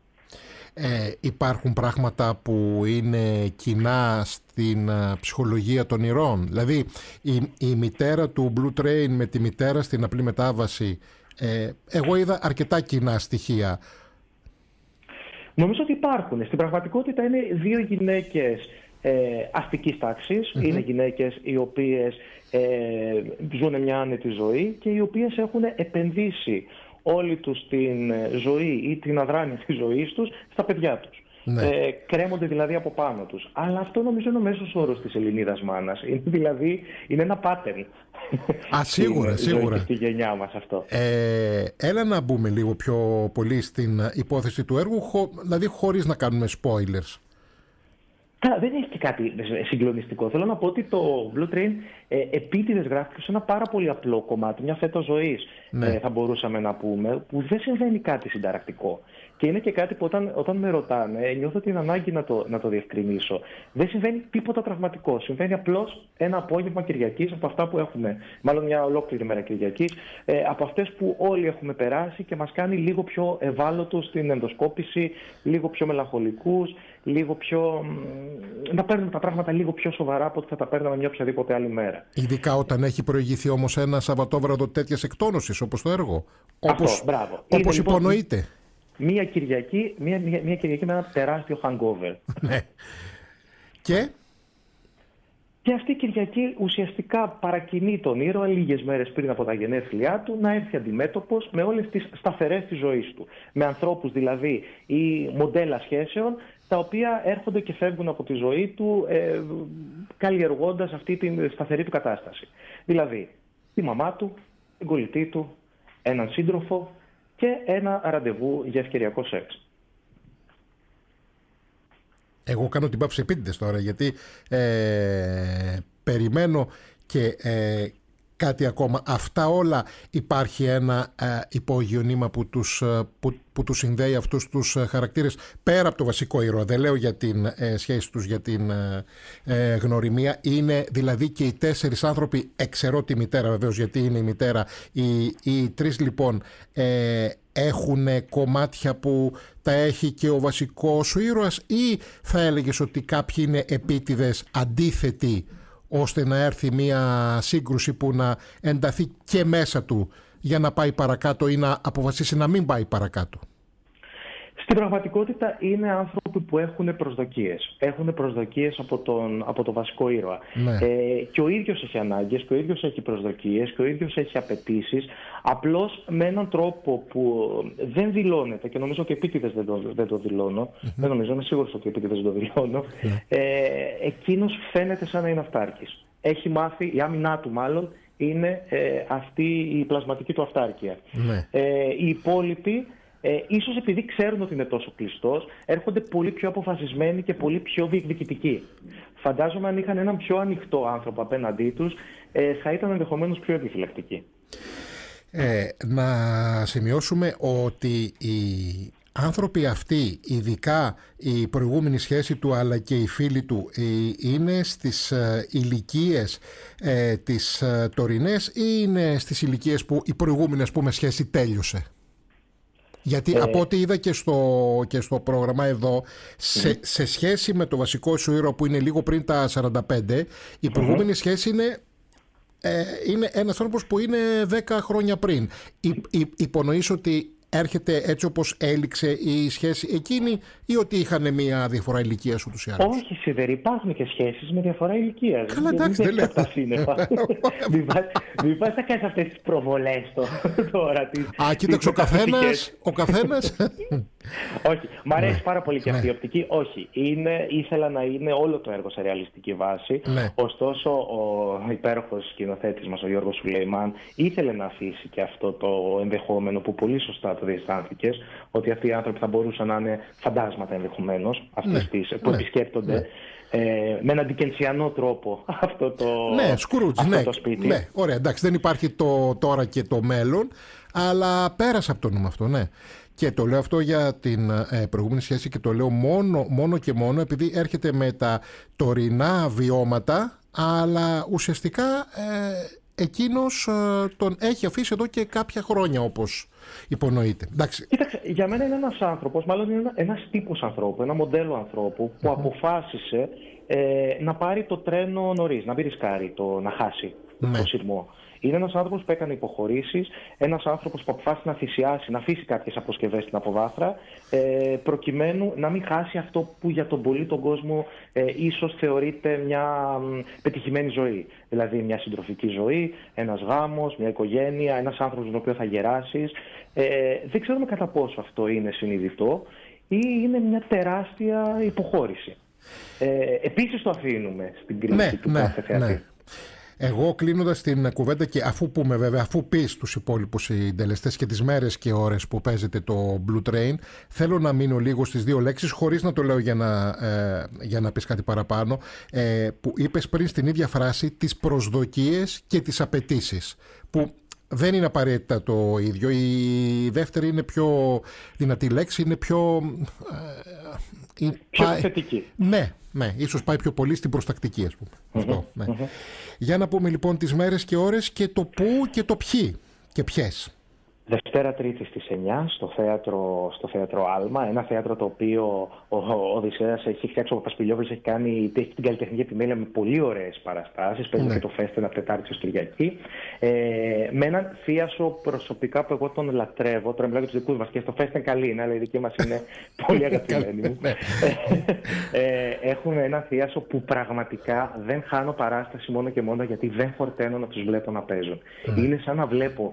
Υπάρχουν πράγματα που είναι κοινά στην ψυχολογία των ηρώων? Δηλαδή η μητέρα του Blue Train με τη μητέρα στην απλή μετάβαση, εγώ είδα αρκετά κοινά στοιχεία. Νομίζω ότι υπάρχουν. Στην πραγματικότητα είναι 2 γυναίκες αστικής τάξης. Είναι γυναίκες οι οποίες ζουν μια άνετη ζωή και οι οποίες έχουν επενδύσει όλη τους την ζωή ή την αδράνεια της ζωής τους στα παιδιά τους. Ναι. Κρέμονται δηλαδή από πάνω τους. Αλλά αυτό νομίζω είναι ο μέσος όρος της Ελληνίδας μάνας. Είναι ένα pattern. Σίγουρα. Στη γενιά μας αυτό. Έλα να μπούμε λίγο πιο πολύ στην υπόθεση του έργου, δηλαδή χωρίς να κάνουμε spoilers. Καλά, δεν έχει και κάτι συγκλονιστικό. Θέλω να πω ότι το Blue Train επίτηδες γράφτηκε σε ένα πάρα πολύ απλό κομμάτι, μια φέτα ζωής, θα μπορούσαμε να πούμε, που δεν συμβαίνει κάτι συνταρακτικό. Και είναι και κάτι που όταν με ρωτάνε, νιώθω την ανάγκη να το διευκρινίσω. Δεν συμβαίνει τίποτα τραυματικό. Συμβαίνει απλώς ένα απόγευμα Κυριακής από αυτά που έχουμε, μάλλον μια ολόκληρη μέρα Κυριακής, από αυτές που όλοι έχουμε περάσει και μας κάνει λίγο πιο ευάλωτους στην ενδοσκόπηση, λίγο πιο μελαγχολικούς, λίγο πιο. Να παίρνουμε τα πράγματα λίγο πιο σοβαρά από ό,τι θα τα παίρναμε μια οποιαδήποτε άλλη μέρα. Ειδικά όταν έχει προηγηθεί όμως ένα Σαββατόβραδο τέτοιας εκτόνωσης όπως το έργο. Όπως υπονοείται. Μια Κυριακή με ένα τεράστιο hangover. Ναι. Και αυτή η Κυριακή ουσιαστικά παρακινεί τον ήρωα λίγες μέρες πριν από τα γενέθλιά του να έρθει αντιμέτωπος με όλες τις σταθερές της ζωής του. Με ανθρώπους δηλαδή ή μοντέλα σχέσεων τα οποία έρχονται και φεύγουν από τη ζωή του καλλιεργώντας αυτή την σταθερή του κατάσταση. Δηλαδή τη μαμά του, την κολλητή του, έναν σύντροφο και ένα ραντεβού για ευκαιριακό σεξ. Εγώ κάνω την πάυση επίτηδες τώρα, γιατί περιμένω και κάτι ακόμα. Αυτά όλα υπάρχει ένα υπόγειο νήμα που τους συνδέει αυτούς τους χαρακτήρες πέρα από το βασικό ήρωα. Δεν λέω για την σχέση τους, για την γνωριμία. Είναι δηλαδή και οι 4 άνθρωποι, εξαιρώ τη μητέρα βεβαίως, γιατί είναι η μητέρα. Οι 3 λοιπόν έχουν κομμάτια που τα έχει και ο βασικός σου ήρωας, ή θα έλεγες ότι κάποιοι είναι επίτηδες αντίθετοι ώστε να έρθει μια σύγκρουση που να ενταθεί και μέσα του για να πάει παρακάτω ή να αποφασίσει να μην πάει παρακάτω? Στην πραγματικότητα είναι άνθρωποι που έχουν προσδοκίες. Έχουν προσδοκίες από το βασικό ήρωα. Ναι. Και ο ίδιος έχει ανάγκες, και ο ίδιος έχει προσδοκίες, και ο ίδιος έχει απαιτήσεις. Απλώς με έναν τρόπο που δεν δηλώνεται, και νομίζω ότι επίτηδες δεν το δηλώνω, δεν νομίζω, είμαι σίγουρος ότι επίτηδες δεν το δηλώνω, εκείνος φαίνεται σαν να είναι αυτάρκης. Έχει μάθει, η άμυνά του μάλλον, είναι αυτή η πλασματική του αυτάρκεια. Ναι. Οι υπόλοιποι, ίσως επειδή ξέρουν ότι είναι τόσο κλειστός, έρχονται πολύ πιο αποφασισμένοι και πολύ πιο διεκδικητικοί. Φαντάζομαι αν είχαν έναν πιο ανοιχτό άνθρωπο απέναντί τους, θα ήταν ενδεχομένως πιο επιφυλακτικοί. Να σημειώσουμε ότι οι άνθρωποι αυτοί, ειδικά η προηγούμενη σχέση του αλλά και οι φίλοι του, είναι στις ηλικίες τις τωρινές ή είναι στις ηλικίες που η προηγούμενη, ας πούμε, σχέση τέλειωσε? Γιατί από ό,τι είδα και στο πρόγραμμα εδώ, σε σχέση με το βασικό σου ήρωα που είναι λίγο πριν τα 45, η προηγούμενη σχέση είναι ένας άνθρωπος που είναι 10 χρόνια πριν. Υπονοείς ότι έρχεται έτσι όπως έληξε η σχέση εκείνη, ή ότι είχαν μια διαφορά ηλικίας ούτως ή άλλως? Όχι, Σιδερή, υπάρχουν και σχέσεις με διαφορά ηλικίας. Καλά, εντάξει, δεν λέω. Μην πας να κάνεις αυτές τις προβολές τώρα. Κοίταξε, ο καθένας. Όχι, μ' αρέσει πάρα πολύ και αυτή η οπτική. Όχι, ήθελα να είναι όλο το έργο σε ρεαλιστική βάση. Ωστόσο, ο υπέροχος σκηνοθέτης μας, ο Γιώργος Σουλεϊμάν, ήθελε να αφήσει και αυτό το ενδεχόμενο που πολύ σωστά το διαισθάνθηκες, ότι αυτοί οι άνθρωποι θα μπορούσαν να είναι φαντάσματα ενδεχομένως, που επισκέπτονται με έναν ντικενσιανό τρόπο αυτό το σπίτι. Ναι, ωραία, εντάξει, δεν υπάρχει το τώρα και το μέλλον, αλλά πέρασε από το νου αυτό, ναι. Και το λέω αυτό για την προηγούμενη σχέση και το λέω μόνο και μόνο επειδή έρχεται με τα τωρινά βιώματα, αλλά ουσιαστικά εκείνος τον έχει αφήσει εδώ και κάποια χρόνια, όπως υπονοείται. Εντάξει. Κοίταξε, για μένα είναι ένας άνθρωπος, μάλλον είναι ένας τύπος ανθρώπου, ένα μοντέλο ανθρώπου που αποφάσισε να πάρει το τρένο νωρίς, να μην ρισκάρει να χάσει το σειρμό. Είναι ένας άνθρωπος που έκανε υποχωρήσεις, ένας άνθρωπος που αποφάσισε να θυσιάσει, να αφήσει κάποιες αποσκευές στην αποβάθρα, προκειμένου να μην χάσει αυτό που για τον πολύ τον κόσμο ίσως θεωρείται μια πετυχημένη ζωή. Δηλαδή μια συντροφική ζωή, ένας γάμος, μια οικογένεια, ένας άνθρωπος με τον οποίο θα γεράσεις. Δεν ξέρουμε κατά πόσο αυτό είναι συνειδητό ή είναι μια τεράστια υποχώρηση. Επίσης το αφήνουμε στην κρίση του κάθε θεατή. Εγώ κλείνοντας την κουβέντα και αφού πεις τους υπόλοιπους συντελεστές και τις μέρες και ώρες που παίζεται το Blue Train, θέλω να μείνω λίγο στις δύο λέξεις, χωρίς να το λέω για να πεις κάτι παραπάνω, που είπες πριν στην ίδια φράση, τις προσδοκίες και τις απαιτήσεις, που δεν είναι απαραίτητα το ίδιο. Η δεύτερη είναι πιο δυνατή λέξη, είναι πιο θετική. Ναι, ίσως πάει πιο πολύ στην προστακτική, ας πούμε. Αυτό, ναι. Για να πούμε λοιπόν τις μέρες και ώρες και το πού και το ποιοι και ποιες. Δευτέρα Τρίτη στις 9 στο θέατρο Άλμα, ένα θέατρο το οποίο ο Οδυσσέας έχει φτιάξει, ο Παπασπηλιόπουλος έχει κάνει την καλλιτεχνική επιμέλεια με πολύ ωραίες παραστάσεις, παίζει και το Φέστενα Τετάρτη ως Κυριακή, με έναν θίασο προσωπικά που εγώ τον λατρεύω, τώρα μιλάω για τους δικούς μας και στο Φέστενα καλή είναι, αλλά η δική μας είναι πολύ αγαπημένη μου. Έχουμε ένα θίασο που πραγματικά δεν χάνω παράσταση μόνο και μόνο γιατί δεν φορταίνω να τους βλέπω να παίζουν. Είναι σαν να βλέπω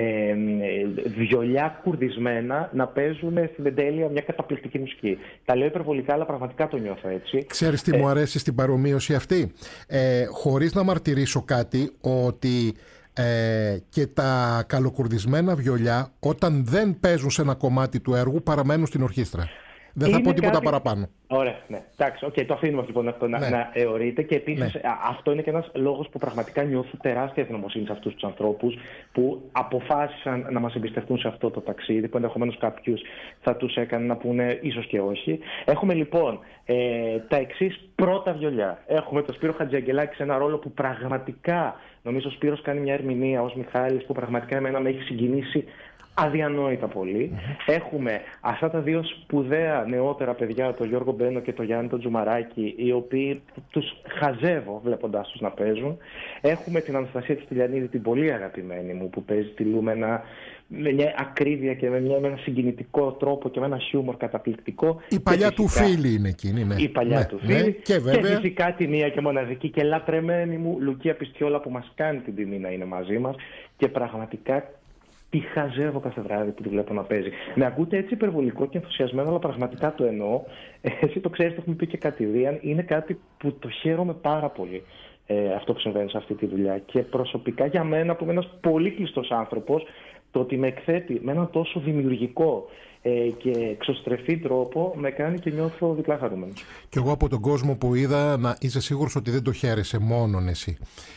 βιολιά κουρδισμένα να παίζουν στην εντέλεια μια καταπληκτική μουσική. Τα λέω υπερβολικά, αλλά πραγματικά το νιώθω έτσι. Ξέρεις τι μου αρέσει στην παρομοίωση αυτή? Χωρίς να μαρτυρήσω κάτι, ότι και τα καλοκουρδισμένα βιολιά, όταν δεν παίζουν σε ένα κομμάτι του έργου, παραμένουν στην ορχήστρα. Δεν θα πω τίποτα παραπάνω. Ωραία, ναι. Εντάξει, το αφήνουμε λοιπόν αυτό να αιωρείται. Και επίσης αυτό είναι και ένας λόγος που πραγματικά νιώθω τεράστια ευγνωμοσύνη σε αυτούς τους ανθρώπους που αποφάσισαν να μας εμπιστευτούν σε αυτό το ταξίδι, που ενδεχομένως κάποιους θα τους έκανε να πούνε ίσως και όχι. Έχουμε λοιπόν τα εξής πρώτα βιολιά. Έχουμε τον Σπύρο Χατζιαγγελάκη σε ένα ρόλο που πραγματικά, νομίζω ο Σπύρος κάνει μια ερμηνεία ως Μιχάλης που πραγματικά εμένα με έχει συγκινήσει αδιανόητα πολύ. Έχουμε αυτά τα δύο σπουδαία νεότερα παιδιά, τον Γιώργο Μπένο και τον Γιάννη τον Τζουμαράκη, οι οποίοι τους χαζεύω βλέποντάς τους να παίζουν. Έχουμε την Αναστασία της Τηλιανίδη, την πολύ αγαπημένη μου, που παίζει τη Λου με μια ακρίβεια και με ένα συγκινητικό τρόπο και με ένα χιούμορ καταπληκτικό. Η παλιά του φίλη είναι εκείνη. Ναι. Η παλιά του φίλη. Και φυσικά τη μία και μοναδική και λατρεμένη μου Λουκία Πιστιόλα, που μας κάνει την τιμή να είναι μαζί μας και πραγματικά τη χαζεύω κάθε βράδυ που τη βλέπω να παίζει. Με ακούτε έτσι υπερβολικό και ενθουσιασμένο, αλλά πραγματικά το εννοώ. Εσύ το ξέρεις, το έχουμε πει και κατηδίαν. Είναι κάτι που το χαίρομαι πάρα πολύ, αυτό που συμβαίνει σε αυτή τη δουλειά. Και προσωπικά για μένα, που είμαι ένας πολύ κλειστός άνθρωπος, το ότι με εκθέτει με έναν τόσο δημιουργικό και εξωστρεφή τρόπο με κάνει και νιώθω διπλά χαρούμενος. Και εγώ από τον κόσμο που είδα, να είσαι σίγουρος ότι δεν το χαίρεσαι μόνον εσύ.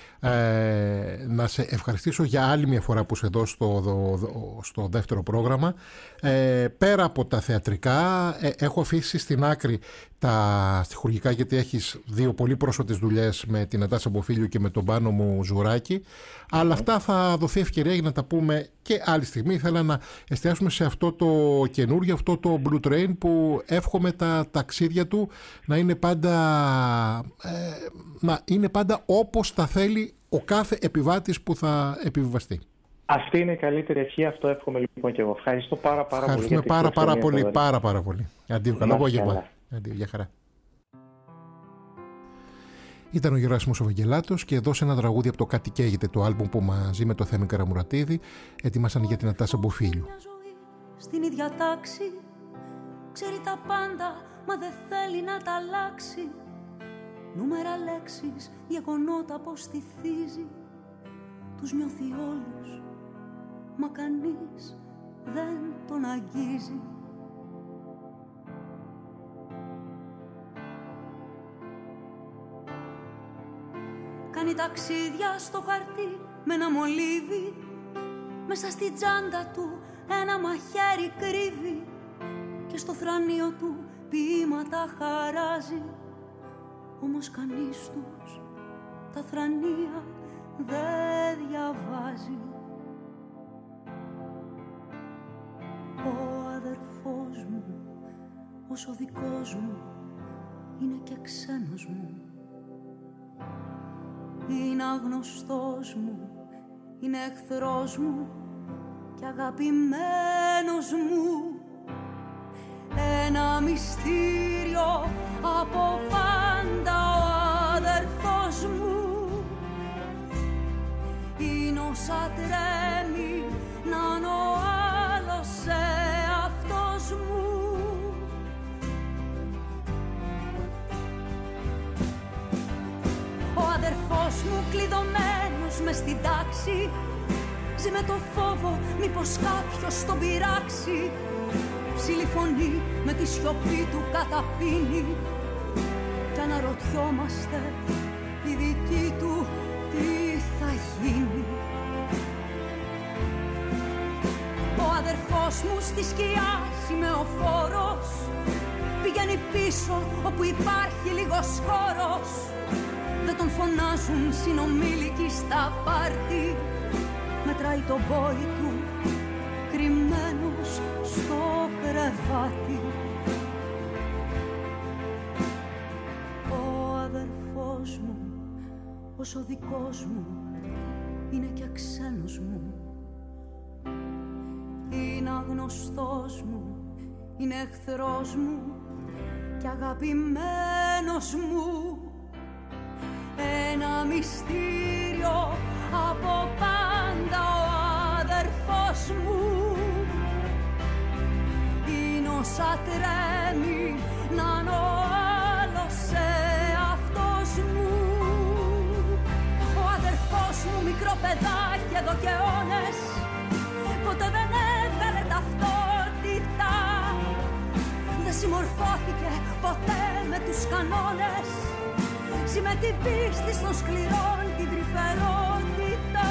Να σε ευχαριστήσω για άλλη μια φορά που είσαι εδώ στο δεύτερο πρόγραμμα. Πέρα από τα θεατρικά, έχω αφήσει στην άκρη τα στιχουργικά, γιατί έχεις δύο πολύ πρόσφατες δουλειές με την Αντάσα Μποφίλιου και με τον Πάνο μου Ζουράκη, αλλά αυτά θα δοθεί ευκαιρία για να τα πούμε και άλλη στιγμή. Ήθελα να εστιάσουμε σε αυτό το καινούργιο, αυτό το Blue Train, που εύχομαι τα ταξίδια του να είναι πάντα όπως τα θέλει ο κάθε επιβάτης που θα επιβιβαστεί. Αυτή είναι η καλύτερη ευχή, αυτό εύχομαι λοιπόν και εγώ. Ευχαριστώ πάρα πολύ. Ευχαριστούμε πάρα πολύ. Αντίο, καλό απόγευμα. Αντίο, για χαρά. Ήταν ο Γεράσιμος ο Βαγγελάτος και εδώ σε ένα τραγούδι από το Κάτι Καίγεται, το άλμπουμ που μαζί με το Θέμη Καραμουρατίδη ετοίμασαν για την Ατάσα Μποφίλιου. Στην ίδια τάξη, ξέρει τα πάντα, μα δεν θέλει να τα αλλάξει. Νούμερα, λέξεις, γεγονότα πως στηθίζει. Τους νιώθει όλους, μα κανείς δεν τον αγγίζει. Κάνει ταξίδια στο χαρτί με ένα μολύβι. Μέσα στη τσάντα του ένα μαχαίρι κρύβει και στο θρανίο του ποίηματα χαράζει. Όμως κανείς τους τα θρανία δεν διαβάζει. Ο αδερφός μου, όσο δικός μου, είναι και ξένος μου. Είναι αγνωστός μου, είναι εχθρός μου και αγαπημένος μου. Ένα μυστήριο από πάντα ο αδερφός μου. Είναι όσα τρέμει να είναι ο άλλος εαυτός μου. Ο αδερφός μου κλειδωμένος άλλος μες στην τάξη. Ζει με το φόβο μήπως κάποιος τον πειράξει. Ψηλή φωνή με τη σιωπή του καταπίνει. Κι αναρωτιόμαστε η δική του τι θα γίνει. Ο αδερφός μου στη σκιά σημεοφόρος πηγαίνει πίσω όπου υπάρχει λίγος χώρος. Δεν τον φωνάζουν συνομήλικοι στα πάρτι. Μετράει το μπόι του κρυμμένος στο κρεβάτι. Ο αδερφός μου, ως ο δικός μου, είναι και ξένος μου. Είναι αγνωστός μου, είναι εχθρός μου και αγαπημένος μου. Ένα μυστήριο από πάντα ο αδερφός μου. Είναι όσα τρέμει να είναι ο άλλος εαυτός μου. Ο αδερφός μου μικρό παιδάκι εδώ και αιώνες ποτέ δεν έβγαλε ταυτότητα. Δεν συμμορφώθηκε ποτέ με τους κανόνες. Ζει με την πίστη στον σκληρόν την τρυφερότητα.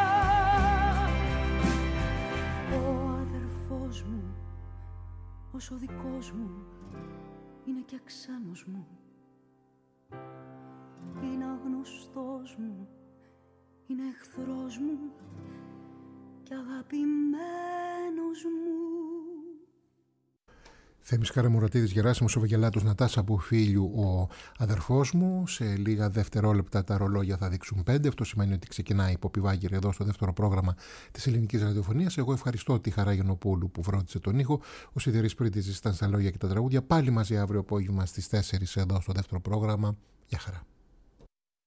Ο αδερφός μου, ως ο δικός μου, είναι και ξένος μου. Είναι αγνωστός μου, είναι εχθρός μου και αγαπημένος μου. Θέμης Καραμουρατίδης, Γεράσιμος ο Βαγγελάτος, Νατάσα Αποφίλιου, ο αδερφός μου. Σε λίγα δευτερόλεπτα τα ρολόγια θα δείξουν 5. Αυτό σημαίνει ότι ξεκινάει η Ποπή Βάγγερη εδώ στο δεύτερο πρόγραμμα της ελληνικής ραδιοφωνίας. Εγώ ευχαριστώ τη Χαρά Γενοπούλου που φρόντισε τον ήχο. Ο Σιδηρής Πρίτιζης ήταν στα λόγια και τα τραγούδια. Πάλι μαζί αύριο απόγευμα στις 4 εδώ στο δεύτερο πρόγραμμα. Γεια χαρά.